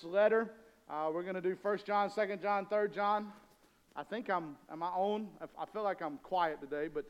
this letter. We're going to do 1 John, 2 John, 3 John. I think am I on? I feel like I'm quiet today, but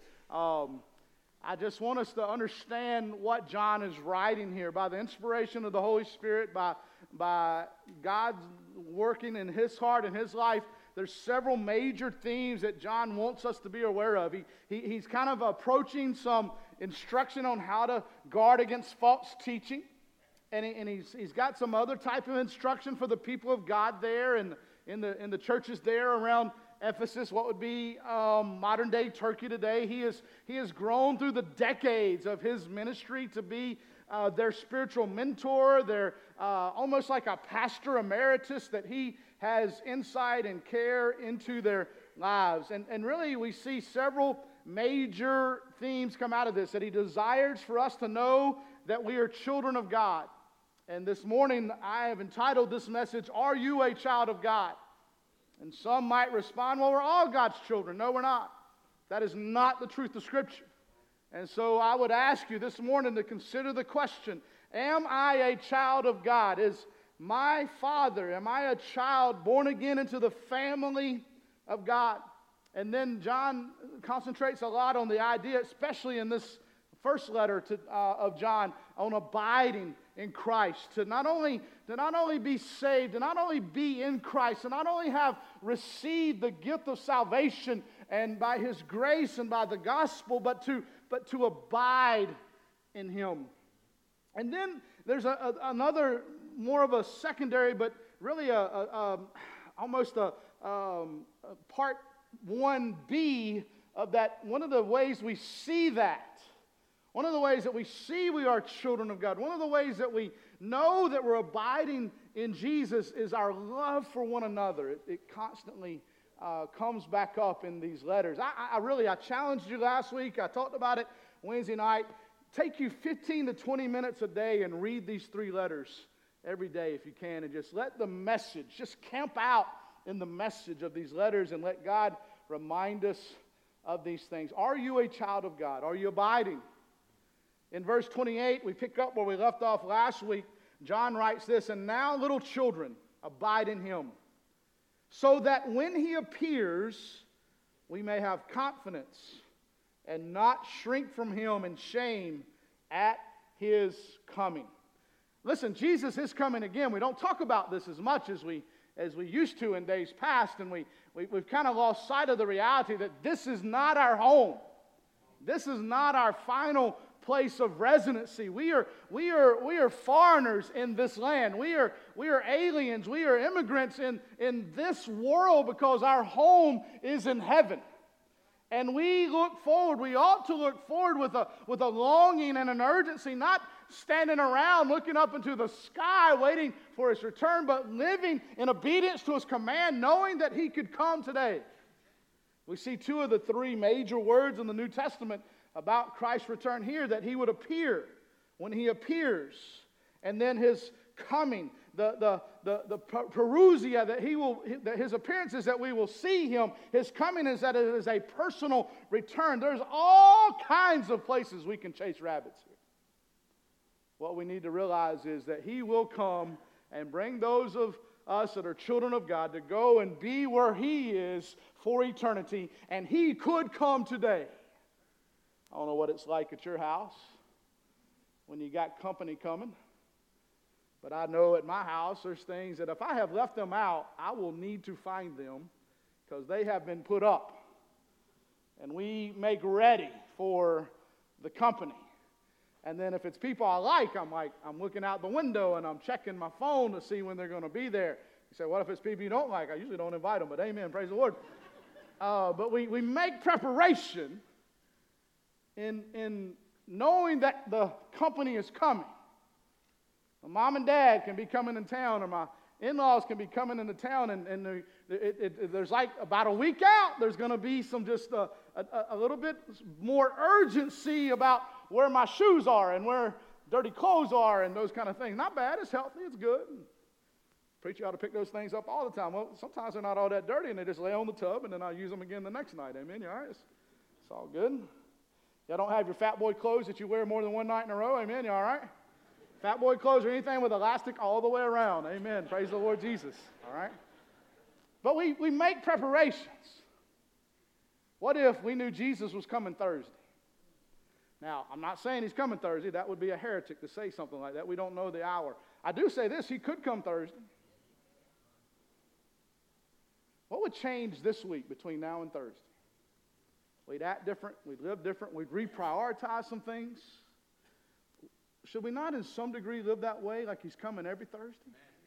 I just want us to understand what John is writing here by the inspiration of the Holy Spirit, by God's working in his heart and his life. There's several major themes that John wants us to be aware of. He's kind of approaching some instruction on how to guard against false teaching. And he's got some other type of instruction for the people of God there and in the churches there around Ephesus, what would be modern day Turkey today. He has grown through the decades of his ministry to be their spiritual mentor, their almost like a pastor emeritus that he has insight and care into their lives. And really we see several major themes come out of this, that he desires for us to know that we are children of God. And this morning I have entitled this message, Are You a Child of God? And some might respond, well, we're all God's children. No, we're not. That is not the truth of Scripture. And so I would ask you this morning to consider the question, am I a child of God? Is my father, am I a child born again into the family of God? And then John concentrates a lot on the idea, especially in this first letter of John, on abiding in Christ, to not only be saved, to not only be in Christ, to not only have received the gift of salvation and by His grace and by the gospel, but to abide in Him. And then there's another more of a secondary, but really almost a part 1B of that. One of the ways we see that. One of the ways that we see we are children of God, one of the ways that we know that we're abiding in Jesus is our love for one another. It constantly comes back up in these letters. I challenged you last week. I talked about it Wednesday night. Take you 15 to 20 minutes a day and read these 3 letters every day if you can, and just let the message, just camp out in the message of these letters and let God remind us of these things. Are you a child of God? Are you abiding? In verse 28, we pick up where we left off last week. John writes this, and now little children, abide in Him, so that when He appears, we may have confidence and not shrink from Him in shame at His coming. Listen, Jesus is coming again. We don't talk about this as much as we used to in days past, and we've kind of lost sight of the reality that this is not our home. This is not our final place of residency. We are foreigners in this land. We are aliens. We are immigrants in this world because our home is in heaven. And we ought to look forward with a longing and an urgency, not standing around looking up into the sky waiting for His return, but living in obedience to His command, knowing that He could come today. We see 2 of the 3 major words in the New Testament about Christ's return here, that He would appear when He appears, and then His coming, the parousia, that His appearance is that we will see Him. His coming is that it is a personal return. There's all kinds of places we can chase rabbits here. What we need to realize is that He will come and bring those of us that are children of God to go and be where He is for eternity, and He could come today. I don't know what it's like at your house when you got company coming. But I know at my house there's things that if I have left them out, I will need to find them because they have been put up. And we make ready for the company. And then if it's people I like, I'm looking out the window and I'm checking my phone to see when they're going to be there. You say, what if it's people you don't like? I usually don't invite them, but amen, praise the Lord. But we make preparation in knowing that the company is coming. My mom and dad can be coming in town, or my in-laws can be coming into town, and there's like about a week out, there's going to be some just a little bit more urgency about where my shoes are and where dirty clothes are and those kind of things. Not bad, it's healthy, it's good. Preacher ought to pick those things up all the time. Well, sometimes they're not all that dirty, and they just lay on the tub, and then I use them again the next night. Amen, you all right? It's all good. Y'all don't have your fat boy clothes that you wear more than one night in a row. Amen, you all right? Fat boy clothes or anything with elastic all the way around. Amen. Praise the Lord Jesus. All right? But we make preparations. What if we knew Jesus was coming Thursday? Now, I'm not saying he's coming Thursday. That would be a heretic to say something like that. We don't know the hour. I do say this, he could come Thursday. What would change this week between now and Thursday? We'd act different. We'd live different. We'd reprioritize some things. Should we not in some degree live that way, like he's coming every Thursday?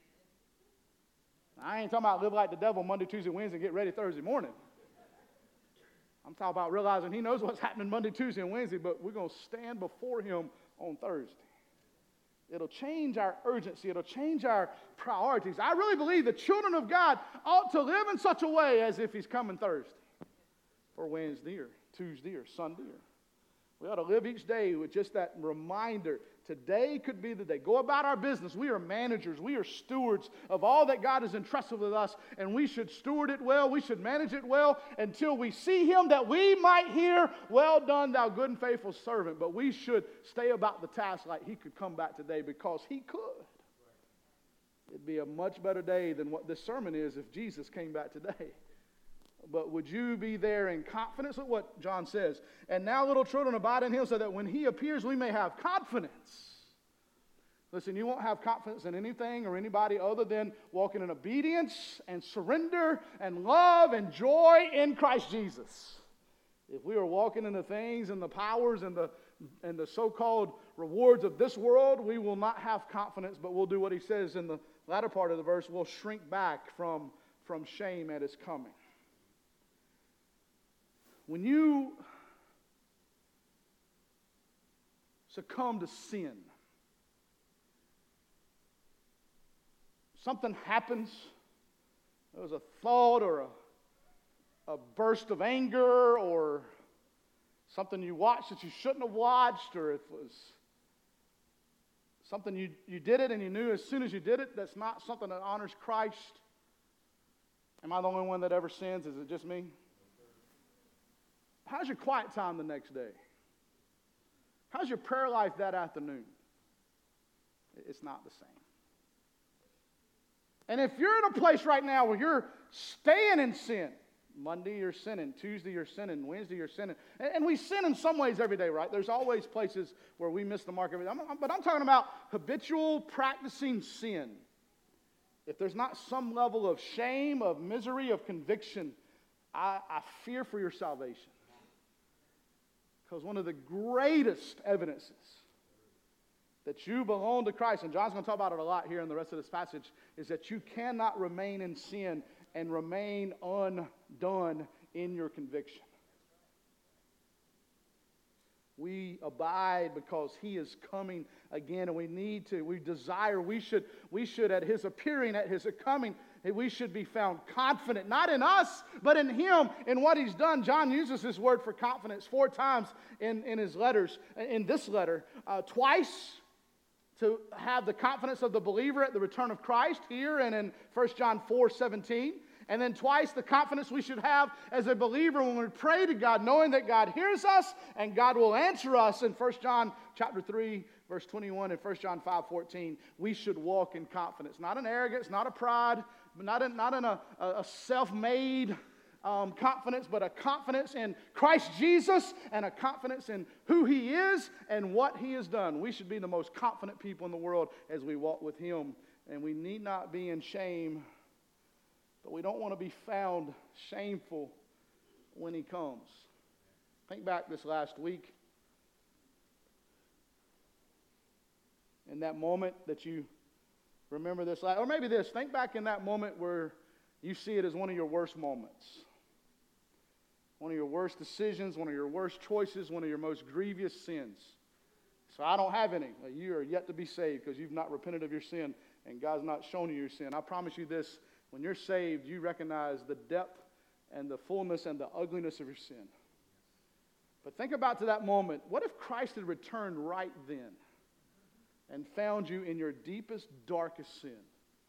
I ain't talking about live like the devil Monday, Tuesday, Wednesday, and get ready Thursday morning. I'm talking about realizing he knows what's happening Monday, Tuesday, and Wednesday, but we're going to stand before him on Thursday. It'll change our urgency. It'll change our priorities. I really believe the children of God ought to live in such a way as if he's coming Thursday or Wednesday or Tuesday or Sunday. We ought to live each day with just that reminder. Today could be the day. Go about our business. We are managers. We are stewards of all that God has entrusted with us, and we should steward it well. We should manage it well until we see him, that we might hear, "Well done, thou good and faithful servant." But we should stay about the task like he could come back today, because he could. It'd be a much better day than what this sermon is if Jesus came back today. But would you be there in confidence? Look what John says. And now, little children, abide in him, so that when he appears, we may have confidence. Listen, you won't have confidence in anything or anybody other than walking in obedience and surrender and love and joy in Christ Jesus. If we are walking in the things and the powers and the so-called rewards of this world, we will not have confidence, but we'll do what he says in the latter part of the verse. We'll shrink back from shame at his coming. When you succumb to sin, something happens, there was a thought or a burst of anger or something you watched that you shouldn't have watched, or if it was something you did it and you knew as soon as you did it, that's not something that honors Christ. Am I the only one that ever sins? Is it just me? How's your quiet time the next day? How's your prayer life that afternoon? It's not the same. And if you're in a place right now where you're staying in sin, Monday you're sinning, Tuesday you're sinning, Wednesday you're sinning, and we sin in some ways every day, right? There's always places where we miss the mark every day. But I'm talking about habitual practicing sin. If there's not some level of shame, of misery, of conviction, I fear for your salvation. Because one of the greatest evidences that you belong to Christ, and John's going to talk about it a lot here in the rest of this passage, is that you cannot remain in sin and remain undone in your conviction. We abide because he is coming again, and we desire, we should at his appearing, at his coming, we should be found confident, not in us, but in him, in what he's done. John uses this word for confidence 4 times in his letters, in this letter, twice to have the confidence of the believer at the return of Christ here and in 1 John 4:17. And then twice the confidence we should have as a believer when we pray to God, knowing that God hears us and God will answer us. In 1 John chapter 3, verse 21, and 1 John 5:14, we should walk in confidence. Not in arrogance, not a pride, not in a self-made confidence, but a confidence in Christ Jesus and a confidence in who he is and what he has done. We should be the most confident people in the world as we walk with him. And we need not be in shame, but we don't want to be found shameful when he comes. Think back this last week. In that moment that you remember this, or maybe this, think back in that moment where you see it as one of your worst moments. One of your worst decisions, one of your worst choices, one of your most grievous sins. So I don't have any. You are yet to be saved because you've not repented of your sin and God's not shown you your sin. I promise you this, when you're saved, you recognize the depth and the fullness and the ugliness of your sin. But think about to that moment, what if Christ had returned right then and found you in your deepest, darkest sin?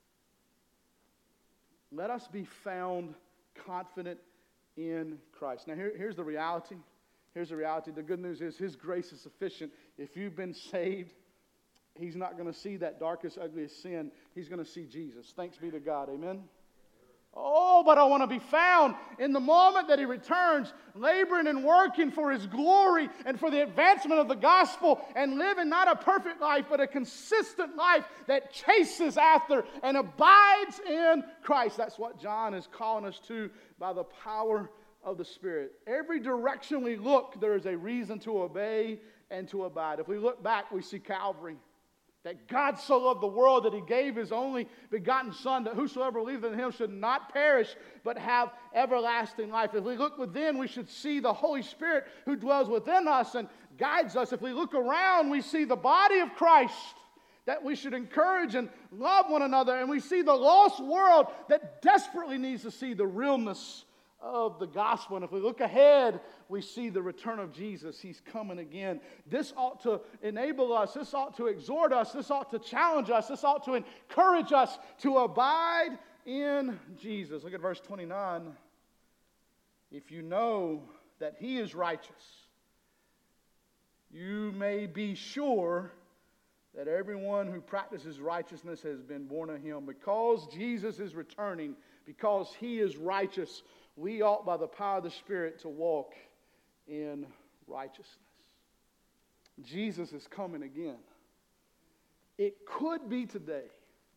Let us be found confident in Christ. Now here's the reality. Here's the reality. The good news is his grace is sufficient. If you've been saved, he's not going to see that darkest, ugliest sin. He's going to see Jesus. Thanks be to God. Amen? Oh, but I want to be found in the moment that he returns, laboring and working for his glory and for the advancement of the gospel, and living not a perfect life, but a consistent life that chases after and abides in Christ. That's what John is calling us to by the power of the Spirit. Every direction we look, there is a reason to obey and to abide. If we look back, we see Calvary. That God so loved the world that he gave his only begotten Son, that whosoever believeth in him should not perish, but have everlasting life. If we look within, we should see the Holy Spirit who dwells within us and guides us. If we look around, we see the body of Christ, that we should encourage and love one another. And we see the lost world that desperately needs to see the realness of the gospel. And if we look ahead, we see the return of Jesus. He's coming again. This ought to enable us. This ought to exhort us. This ought to challenge us. This ought to encourage us to abide in Jesus. Look at verse 29. If you know that he is righteous, you may be sure that everyone who practices righteousness has been born of him. Because Jesus is returning, because he is righteous, we ought by the power of the Spirit to walk in righteousness. Jesus is coming again. It could be today.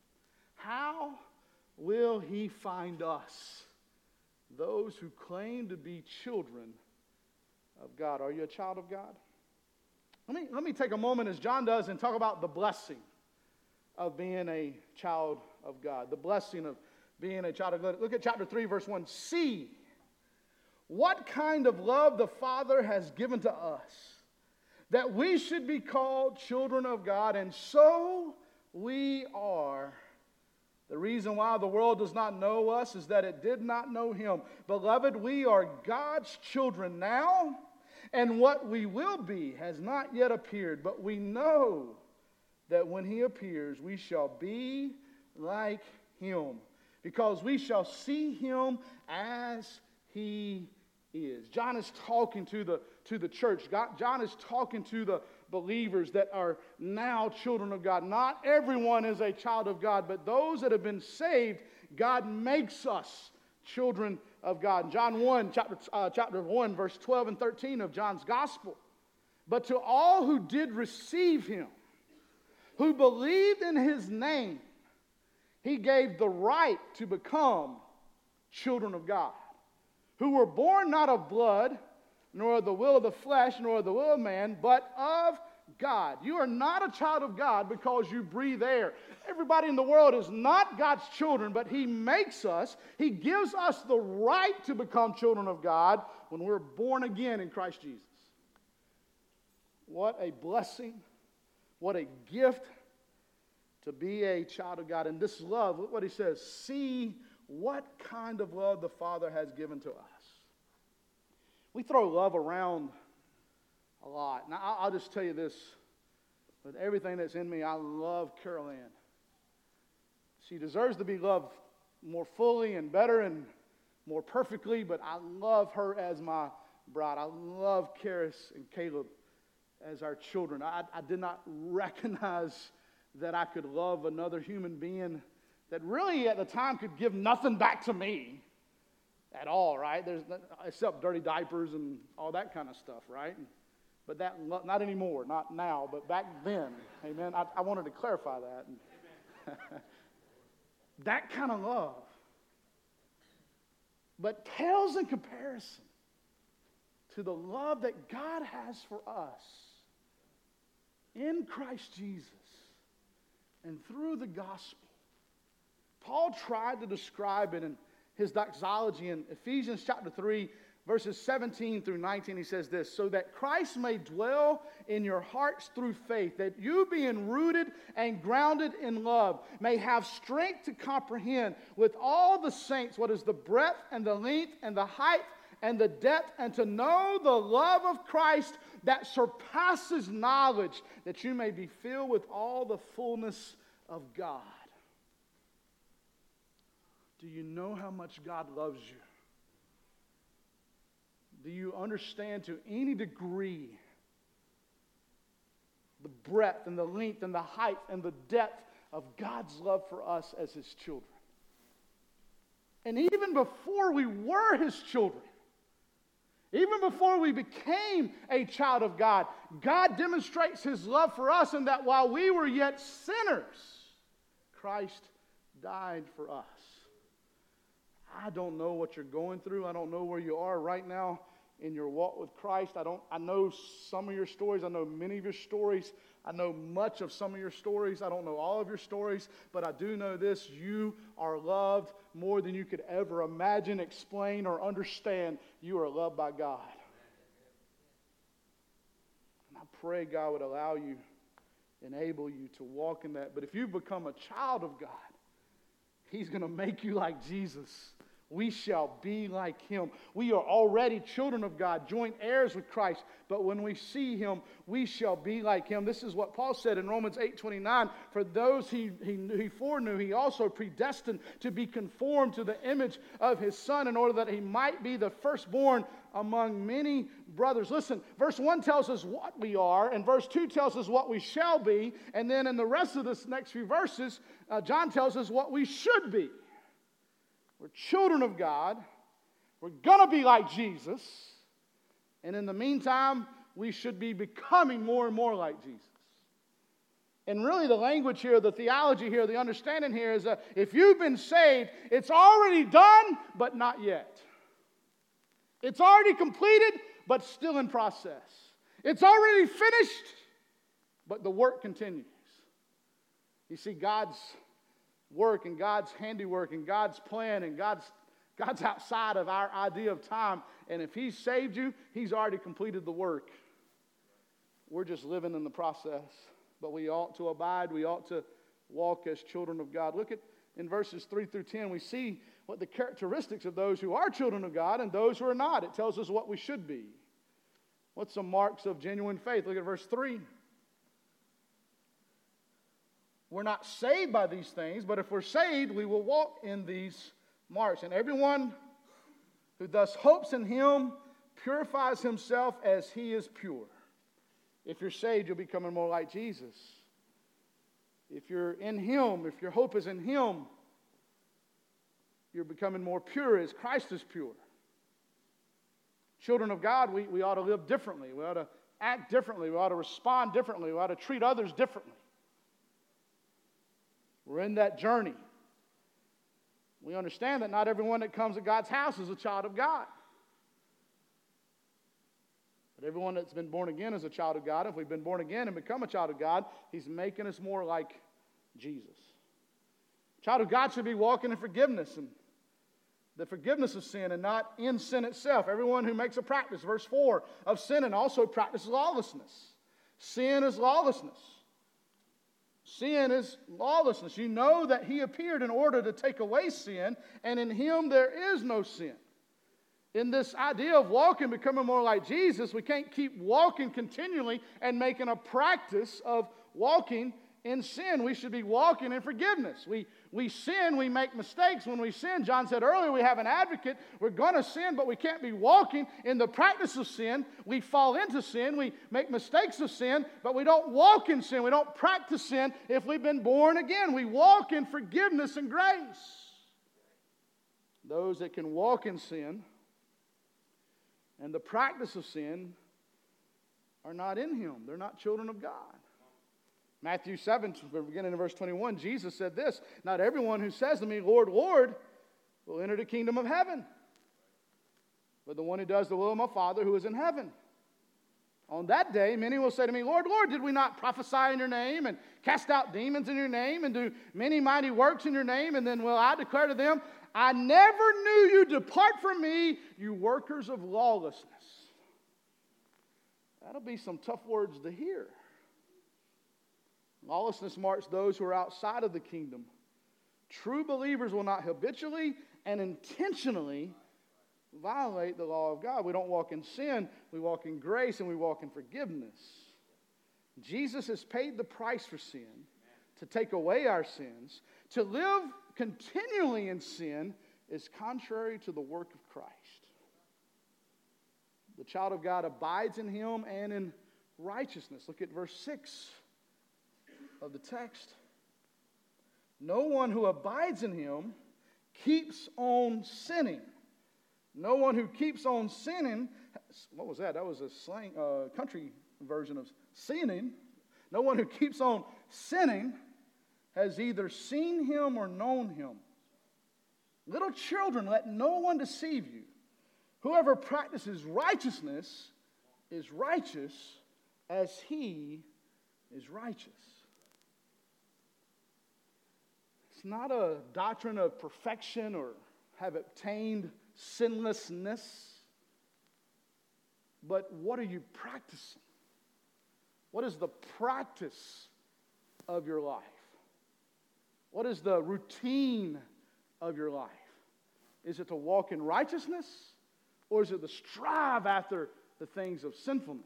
How will he find us? Those who claim to be children of God. Are you a child of God? Let me take a moment, as John does, and talk about the blessing of being a child of God. The blessing of being a child of God. Look at chapter 3, verse 1. See what kind of love the Father has given to us, that we should be called children of God, and so we are. The reason why the world does not know us is that it did not know him. Beloved, we are God's children now, and what we will be has not yet appeared, but we know that when he appears, we shall be like him, because we shall see him as he is. John is talking to the church. John is talking to the believers that are now children of God. Not everyone is a child of God, but those that have been saved, God makes us children of God. In John 1, chapter 1, verse 12 and 13 of John's gospel. But to all who did receive him, who believed in his name, he gave the right to become children of God, who were born not of blood, nor of the will of the flesh, nor of the will of man, but of God. You are not a child of God because you breathe air. Everybody in the world is not God's children, but he makes us, he gives us the right to become children of God when we're born again in Christ Jesus. What a blessing, what a gift to be a child of God. And this love, look what he says, see what kind of love the Father has given to us. We throw love around a lot. Now, I'll just tell you this. With everything that's in me, I love Carol Ann. She deserves to be loved more fully and better and more perfectly, but I love her as my bride. I love Karis and Caleb as our children. I did not recognize that I could love another human being that really at the time could give nothing back to me at all, right? Except dirty diapers and all that kind of stuff, right? But that, not anymore, not now, but back then, amen? I wanted to clarify that. That kind of love. But pales in comparison to the love that God has for us in Christ Jesus and through the gospel. Paul tried to describe it in his doxology in Ephesians chapter 3, verses 17 through 19. He says this, so that Christ may dwell in your hearts through faith, that you being rooted and grounded in love may have strength to comprehend with all the saints what is the breadth and the length and the height and the depth, and to know the love of Christ that surpasses knowledge, that you may be filled with all the fullness of God. Do you know how much God loves you? Do you understand to any degree the breadth and the length and the height and the depth of God's love for us as His children. And even before we were His children, even before we became a child of God, God demonstrates His love for us in that while we were yet sinners, Christ died for us. I don't know what you're going through. I don't know where you are right now in your walk with Christ. I know some of your stories. I know many of your stories. I know much of some of your stories. I don't know all of your stories, but I do know this: you are loved more than you could ever imagine, explain, or understand. You are loved by God. And I pray God would allow you, enable you to walk in that. But if you become a child of God, He's going to make you like Jesus. We shall be like Him. We are already children of God, joint heirs with Christ. But when we see Him, we shall be like Him. This is what Paul said in Romans 8:29. For those He foreknew, He also predestined to be conformed to the image of His Son, in order that He might be the firstborn among many brothers. Listen, verse 1 tells us what we are, and verse 2 tells us what we shall be. And then in the rest of this next few verses, John tells us what we should be. We're children of God. We're going to be like Jesus. And in the meantime, we should be becoming more and more like Jesus. And really the language here, the theology here, the understanding here is that if you've been saved, it's already done, but not yet. It's already completed, but still in process. It's already finished, but the work continues. You see, God's work and God's handiwork and God's plan and God's outside of our idea of time. And if He's saved you, He's already completed the work. We're just living in the process. But we ought to abide. We ought to walk as children of God. Look at in verses 3 through 10, we see what the characteristics of those who are children of God and those who are not. It tells us what we should be. What's some marks of genuine faith? Look at verse 3. We're not saved by these things, but if we're saved, we will walk in these marks. And everyone who thus hopes in Him purifies himself as He is pure. If you're saved, you'll be becoming more like Jesus. If you're in Him, if your hope is in Him, you're becoming more pure as Christ is pure. Children of God, we ought to live differently. We ought to act differently. We ought to respond differently. We ought to treat others differently. We're in that journey. We understand that not everyone that comes to God's house is a child of God. But everyone that's been born again is a child of God. If we've been born again and become a child of God, He's making us more like Jesus. Child of God should be walking in forgiveness and the forgiveness of sin and not in sin itself. Everyone who makes a practice, verse 4, of sinning also practices lawlessness. Sin is lawlessness. Sin is lawlessness. You know that He appeared in order to take away sin, and in Him there is no sin. In this idea of walking, becoming more like Jesus, we can't keep walking continually and making a practice of walking in sin. We should be walking in forgiveness. We sin, we make mistakes. When we sin, John said earlier, we have an advocate. We're going to sin, but we can't be walking in the practice of sin. We fall into sin. We make mistakes of sin, but we don't walk in sin. We don't practice sin if we've been born again. We walk in forgiveness and grace. Those that can walk in sin and the practice of sin are not in Him. They're not children of God. Matthew 7, beginning in verse 21, Jesus said this: "Not everyone who says to me, 'Lord, Lord,' will enter the kingdom of heaven, but the one who does the will of my Father who is in heaven. On that day, many will say to me, 'Lord, Lord, did we not prophesy in your name and cast out demons in your name and do many mighty works in your name?' And then will I declare to them, 'I never knew you. Depart from me, you workers of lawlessness.'" That'll be some tough words to hear. Lawlessness marks those who are outside of the kingdom. True believers will not habitually and intentionally violate the law of God. We don't walk in sin, we walk in grace, and we walk in forgiveness. Jesus has paid the price for sin, to take away our sins. To live continually in sin is contrary to the work of Christ. The child of God abides in Him and in righteousness. Look at verse 6 of the text. No one who abides in him keeps on sinning. No one who keeps on sinning, what was that? That was a slang, country version of sinning. No one who keeps on sinning has either seen him or known him. Little children, let no one deceive you. Whoever practices righteousness is righteous as he is righteous. It's not a doctrine of perfection or have obtained sinlessness, but what are you practicing? What is the practice of your life? What is the routine of your life? Is it to walk in righteousness, or is it to strive after the things of sinfulness?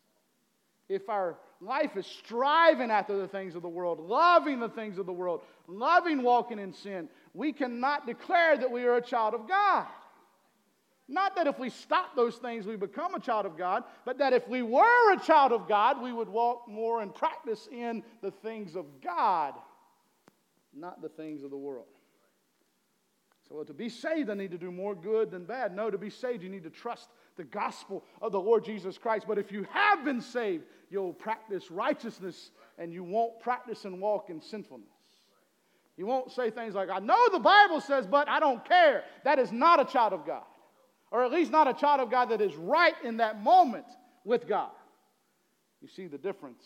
If our life is striving after the things of the world, loving the things of the world, loving walking in sin, we cannot declare that we are a child of God. Not that if we stop those things we become a child of God, but that if we were a child of God, we would walk more and practice in the things of God, not the things of the world. So to be saved, I need to do more good than bad. No, to be saved, you need to trust the gospel of the Lord Jesus Christ. But if you have been saved, you'll practice righteousness and you won't practice and walk in sinfulness. You won't say things like, I know the Bible says, but I don't care. That is not a child of God. Or at least not a child of God that is right in that moment with God. You see the difference.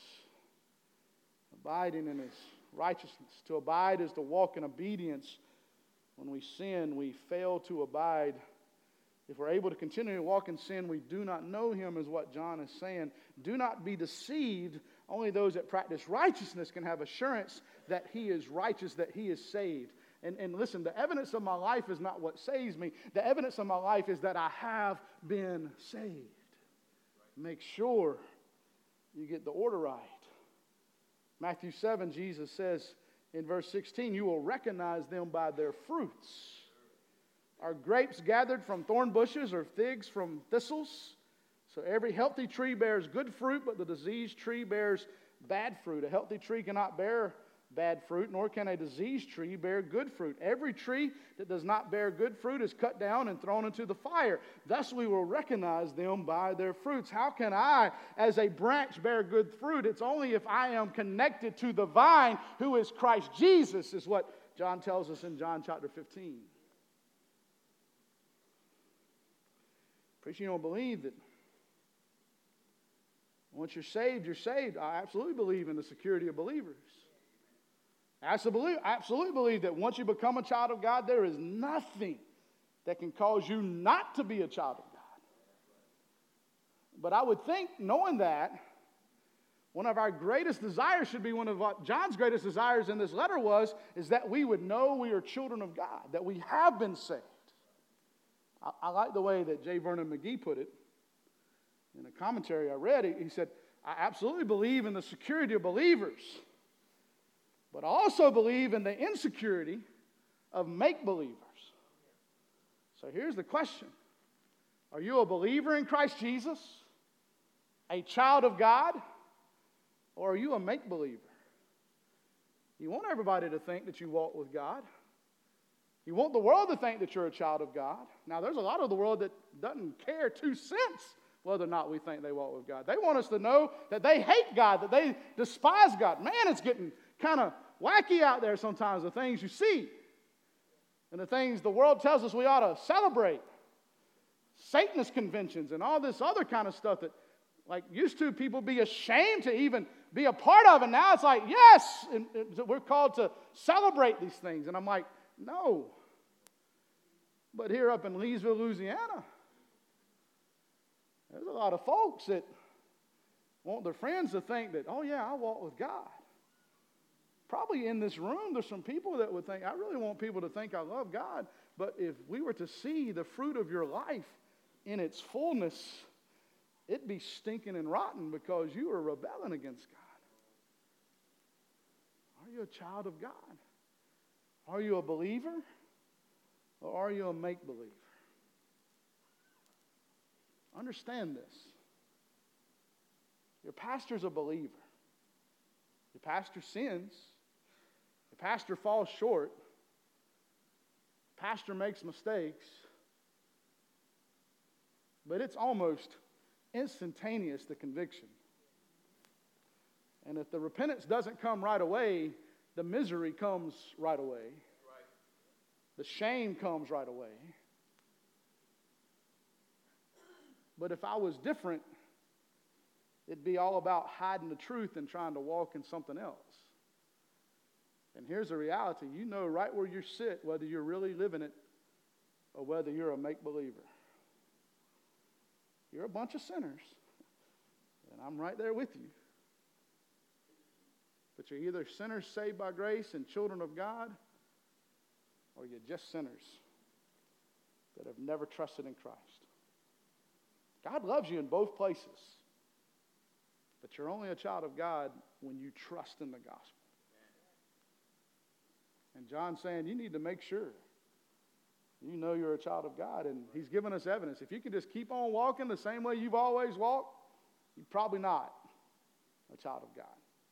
Abiding in His righteousness. To abide is to walk in obedience. When we sin, we fail to abide. If we're able to continue to walk in sin, we do not know Him, is what John is saying. Do not be deceived. Only those that practice righteousness can have assurance that He is righteous, that He is saved. And listen, the evidence of my life is not what saves me. The evidence of my life is that I have been saved. Make sure you get the order right. Matthew 7, Jesus says in verse 16, you will recognize them by their fruits. Are grapes gathered from thorn bushes or figs from thistles? So every healthy tree bears good fruit, but the diseased tree bears bad fruit. A healthy tree cannot bear bad fruit, nor can a diseased tree bear good fruit. Every tree that does not bear good fruit is cut down and thrown into the fire. Thus we will recognize them by their fruits. How can I, as a branch, bear good fruit? It's only if I am connected to the vine, who is Christ Jesus, is what John tells us in John chapter 15. Preacher, you don't believe that once you're saved, you're saved. I absolutely believe in the security of believers. I absolutely believe that once you become a child of God, there is nothing that can cause you not to be a child of God. But I would think, knowing that, one of our greatest desires should be, one of what John's greatest desires in this letter is that we would know we are children of God, that we have been saved. I like the way that J. Vernon McGee put it in a commentary I read. He said, I absolutely believe in the security of believers, but I also believe in the insecurity of make-believers. So here's the question. Are you a believer in Christ Jesus? A child of God? Or are you a make-believer? You want everybody to think that you walk with God. You want the world to think that you're a child of God. Now, there's a lot of the world that doesn't care 2 cents whether or not we think they walk with God. They want us to know that they hate God, that they despise God. Man, it's getting kind of wacky out there sometimes, the things you see. And the things the world tells us we ought to celebrate. Satanist conventions and all this other kind of stuff that, like, used to people be ashamed to even be a part of. And now it's like, yes, and we're called to celebrate these things. And I'm like, no. But here up in Leesville, Louisiana, there's a lot of folks that want their friends to think that, oh yeah, I walk with God. Probably in this room, there's some people that would think, I really want people to think I love God. But if we were to see the fruit of your life in its fullness, it'd be stinking and rotten because you are rebelling against God. Are you a child of God? Are you a believer? Or are you a make-believer? Understand this. Your pastor's a believer. Your pastor sins. Your pastor falls short. Your pastor makes mistakes. But it's almost instantaneous, the conviction. And if the repentance doesn't come right away, the misery comes right away. Right. The shame comes right away. But if I was different, it'd be all about hiding the truth and trying to walk in something else. And here's the reality. You know right where you sit, whether you're really living it or whether you're a make-believer. You're a bunch of sinners. And I'm right there with you. But you're either sinners saved by grace and children of God, or you're just sinners that have never trusted in Christ. God loves you in both places. But you're only a child of God when you trust in the gospel. And John's saying you need to make sure you know you're a child of God. And he's given us evidence. If you can just keep on walking the same way you've always walked, you're probably not a child of God.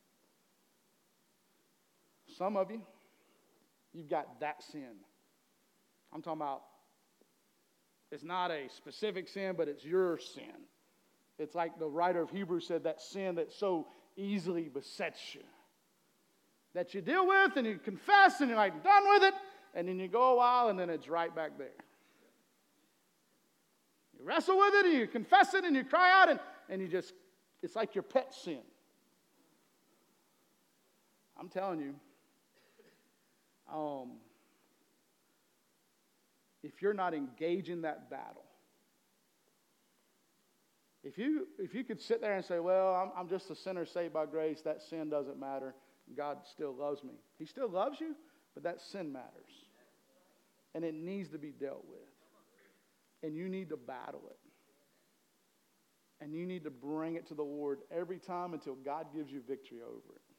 Some of you, you've got that sin. I'm talking about, it's not a specific sin, but it's your sin. It's like the writer of Hebrews said, that sin that so easily besets you. That you deal with and you confess and you're like, done with it. And then you go a while and then it's right back there. You wrestle with it and you confess it and you cry out and you just, it's like your pet sin. I'm telling you, if you're not engaging that battle, if you could sit there and say, well, I'm just a sinner saved by grace, that sin doesn't matter, God still loves me. He still loves you, but that sin matters. And it needs to be dealt with. And you need to battle it. And you need to bring it to the Lord every time until God gives you victory over it.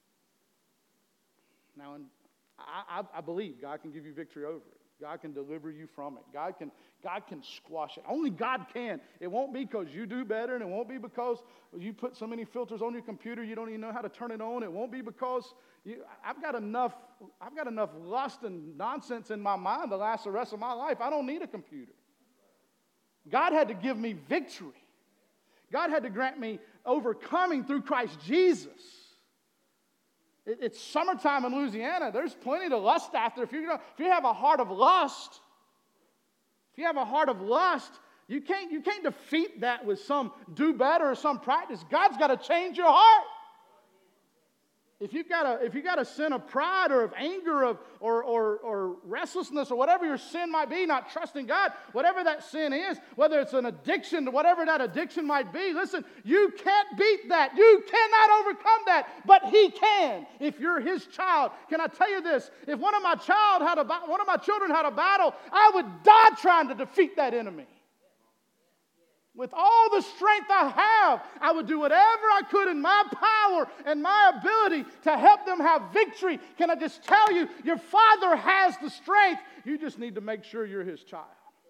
Now, I believe God can give you victory over it. God can deliver you from it. God can squash it. Only God can. It won't be because you do better, and it won't be because you put so many filters on your computer you don't even know how to turn it on. It won't be because I've got enough lust and nonsense in my mind to last the rest of my life. I don't need a computer. God had to give me victory. God had to grant me overcoming through Christ Jesus. It's summertime in Louisiana. There's plenty to lust after. If you have a heart of lust, you can't defeat that with some do better or some practice. God's got to change your heart. If you got a sin of pride or of anger or restlessness or whatever your sin might be, not trusting God, whatever that sin is, whether it's an addiction, whatever that addiction might be, listen, you can't beat that. You cannot overcome that, but He can if you're His child. Can I tell you this? If one of my children had a battle, I would die trying to defeat that enemy. With all the strength I have, I would do whatever I could in my power and my ability to help them have victory. Can I just tell you, your Father has the strength. You just need to make sure you're His child.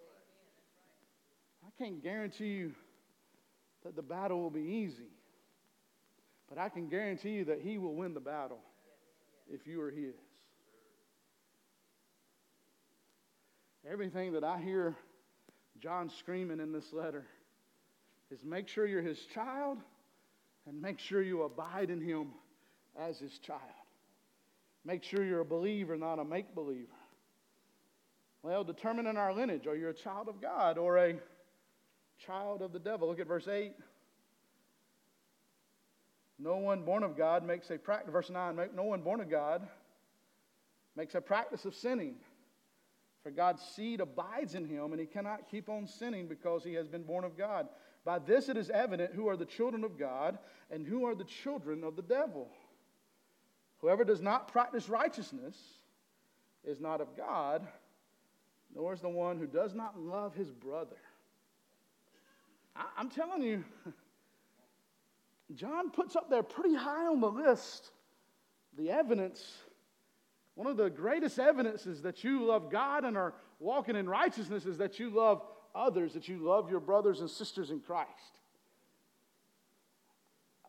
I can't guarantee you that the battle will be easy, but I can guarantee you that He will win the battle if you are His. Everything that I hear John screaming in this letter is make sure you're His child and make sure you abide in Him as His child. Make sure you're a believer, not a make-believer. Well, determining our lineage. Are you a child of God or a child of the devil? Look at verse 8. No one born of God makes a practice. Verse 9. No one born of God makes a practice of sinning. For God's seed abides in him, and he cannot keep on sinning because he has been born of God. By this it is evident who are the children of God and who are the children of the devil. Whoever does not practice righteousness is not of God, nor is the one who does not love his brother. I'm telling you, John puts up there pretty high on the list the evidence. One of the greatest evidences that you love God and are walking in righteousness is that you love others, that you love your brothers and sisters in Christ.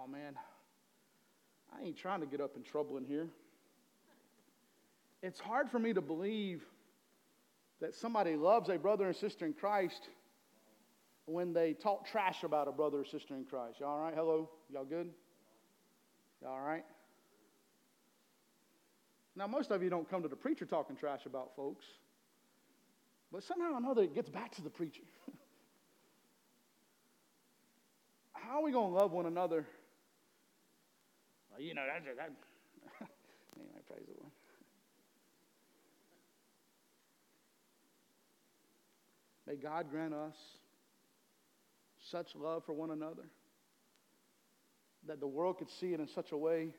Oh, man, I ain't trying to get up in trouble in here. It's hard for me to believe that somebody loves a brother and sister in Christ when they talk trash about a brother or sister in Christ. Y'all all right? Hello? Y'all good? Y'all all right? Now, most of you don't come to the preacher talking trash about folks, but somehow or another it gets back to the preacher. How are we going to love one another? Well, you know, that. Anyway, praise the Lord. May God grant us such love for one another that the world could see it in such a way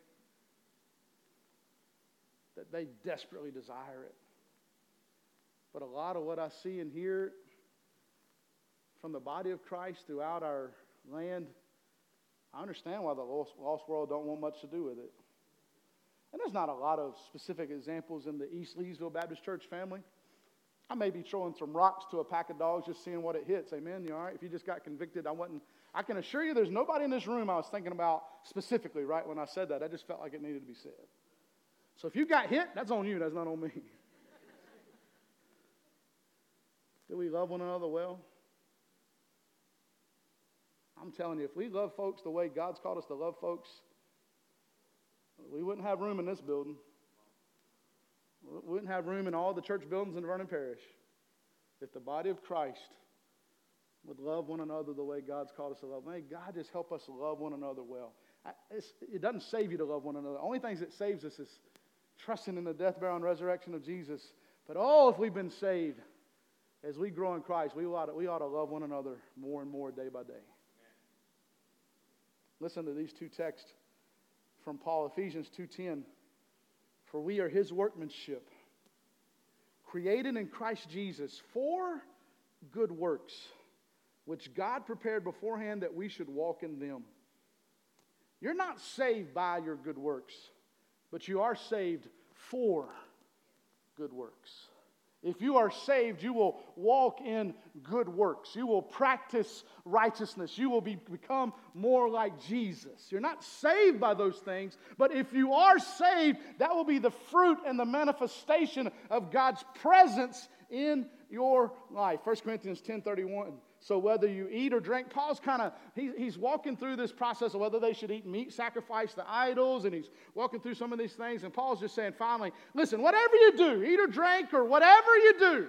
that they desperately desire it. But a lot of what I see and hear from the body of Christ throughout our land, I understand why the lost world don't want much to do with it. And there's not a lot of specific examples in the East Leesville Baptist Church family. I may be throwing some rocks to a pack of dogs just seeing what it hits. Amen? You all right? If you just got convicted, I can assure you there's nobody in this room I was thinking about specifically right when I said that. I just felt like it needed to be said. So if you got hit, that's on you. That's not on me. Do we love one another well? I'm telling you, if we love folks the way God's called us to love folks, we wouldn't have room in this building. We wouldn't have room in all the church buildings in Vernon Parish if the body of Christ would love one another the way God's called us to love. May God just help us love one another well. It doesn't save you to love one another. The only things that saves us is trusting in the death, burial, and resurrection of Jesus. But if we've been saved, as we grow in Christ, we ought to love one another more and more day by day. Listen to these two texts from Paul, Ephesians 2:10. For we are his workmanship, created in Christ Jesus for good works, which God prepared beforehand that we should walk in them. You're not saved by your good works, but you are saved for good works. If you are saved, you will walk in good works. You will practice righteousness. You will become more like Jesus. You're not saved by those things, but if you are saved, that will be the fruit and the manifestation of God's presence in your life. 1 Corinthians 10:31. So whether you eat or drink, Paul's he's walking through this process of whether they should eat meat sacrificed to idols, and he's walking through some of these things, and Paul's just saying finally, listen, whatever you do, eat or drink or whatever you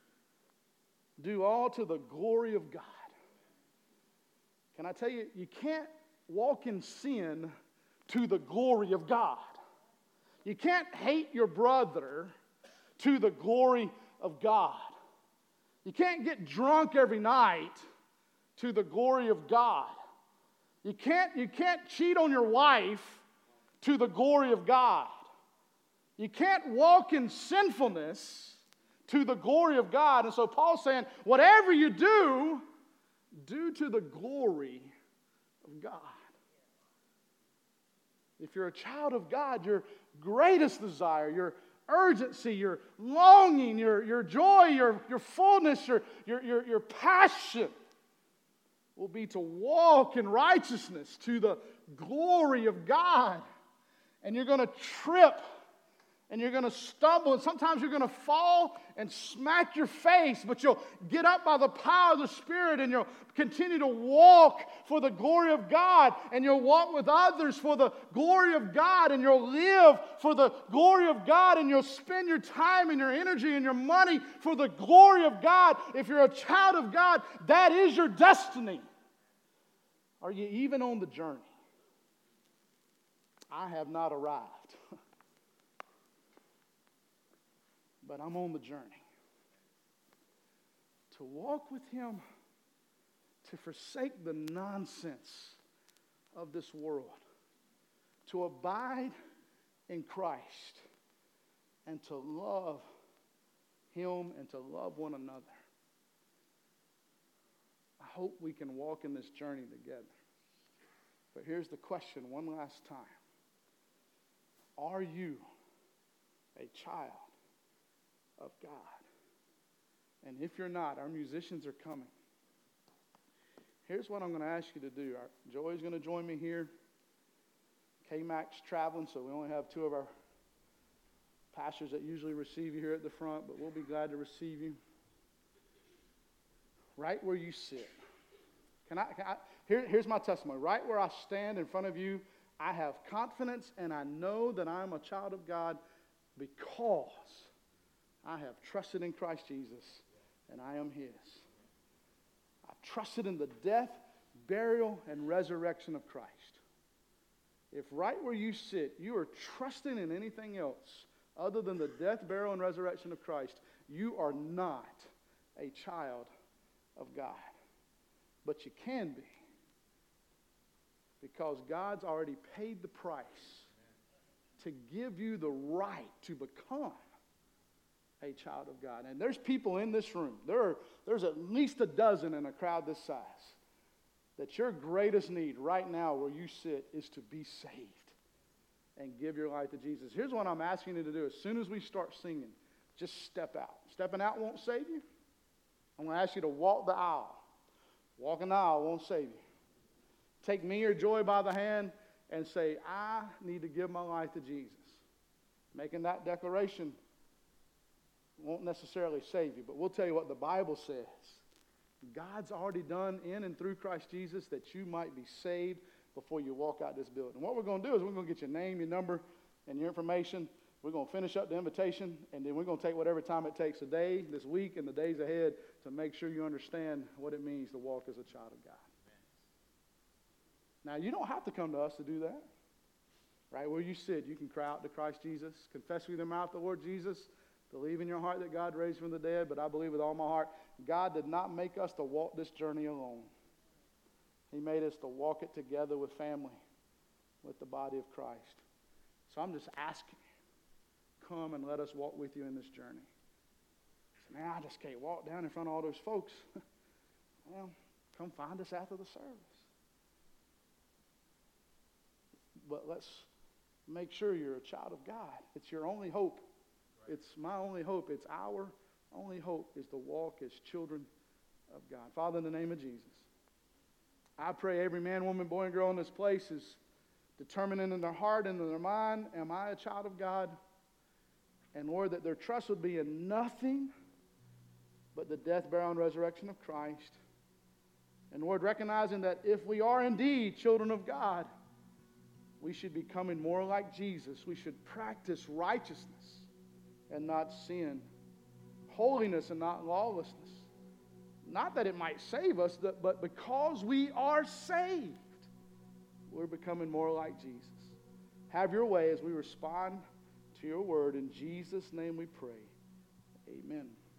do all to the glory of God. Can I tell you, you can't walk in sin to the glory of God. You can't hate your brother to the glory of God. You can't get drunk every night to the glory of God. You can't cheat on your wife to the glory of God. You can't walk in sinfulness to the glory of God. And so Paul's saying, whatever you do, do to the glory of God. If you're a child of God, your greatest desire, your urgency, your longing, your joy, your fullness, your passion will be to walk in righteousness to the glory of God. And you're going to trip and you're going to stumble, and sometimes you're going to fall and smack your face, but you'll get up by the power of the Spirit, and you'll continue to walk for the glory of God, and you'll walk with others for the glory of God, and you'll live for the glory of God, and you'll spend your time and your energy and your money for the glory of God. If you're a child of God, that is your destiny. Are you even on the journey? I have not arrived. But I'm on the journey to walk with Him, to forsake the nonsense of this world, to abide in Christ, and to love Him and to love one another. I hope we can walk in this journey together. But here's the question one last time. Are you a child of God? And if you're not, our musicians are coming. Here's what I'm going to ask you to do. Joy's going to join me here. K-Mac's traveling, so we only have two of our pastors that usually receive you here at the front, but we'll be glad to receive you. Right where you sit. Here's my testimony. Right where I stand in front of you, I have confidence and I know that I'm a child of God because I have trusted in Christ Jesus and I am His. I've trusted in the death, burial, and resurrection of Christ. If right where you sit, you are trusting in anything else other than the death, burial, and resurrection of Christ, you are not a child of God. But you can be, because God's already paid the price to give you the right to become a child of God. And there's people in this room, there's at least a dozen in a crowd this size, that your greatest need right now where you sit is to be saved and give your life to Jesus. Here's what I'm asking you to do. As soon as we start singing, just step out. Stepping out won't save you. I'm going to ask you to walk the aisle. Walking the aisle won't save you. Take me or Joy by the hand and say, I need to give my life to Jesus. Making that declaration won't necessarily save you, but we'll tell you what the Bible says. God's already done in and through Christ Jesus that you might be saved before you walk out this building. What we're going to do is we're going to get your name, your number, and your information. We're going to finish up the invitation, and then we're going to take whatever time it takes today, this week, and the days ahead to make sure you understand what it means to walk as a child of God. Now, you don't have to come to us to do that. Right where you sit, you can cry out to Christ Jesus, confess with your mouth the Lord Jesus, believe in your heart that God raised from the dead, but I believe with all my heart, God did not make us to walk this journey alone. He made us to walk it together with family, with the body of Christ. So I'm just asking you, come and let us walk with you in this journey. Man, I just can't walk down in front of all those folks. Well, come find us after the service. But let's make sure you're a child of God. It's your only hope. Right. It's my only hope. It's our only hope is to walk as children of God. Father, in the name of Jesus, I pray every man, woman, boy, and girl in this place is determining in their heart and in their mind, am I a child of God? And Lord, that their trust would be in nothing but the death, burial, and resurrection of Christ. And Lord, recognizing that if we are indeed children of God, we should be becoming more like Jesus. We should practice righteousness and not sin, holiness and not lawlessness. Not that it might save us, but because we are saved, we're becoming more like Jesus. Have your way as we respond to your word. In Jesus' name we pray. Amen.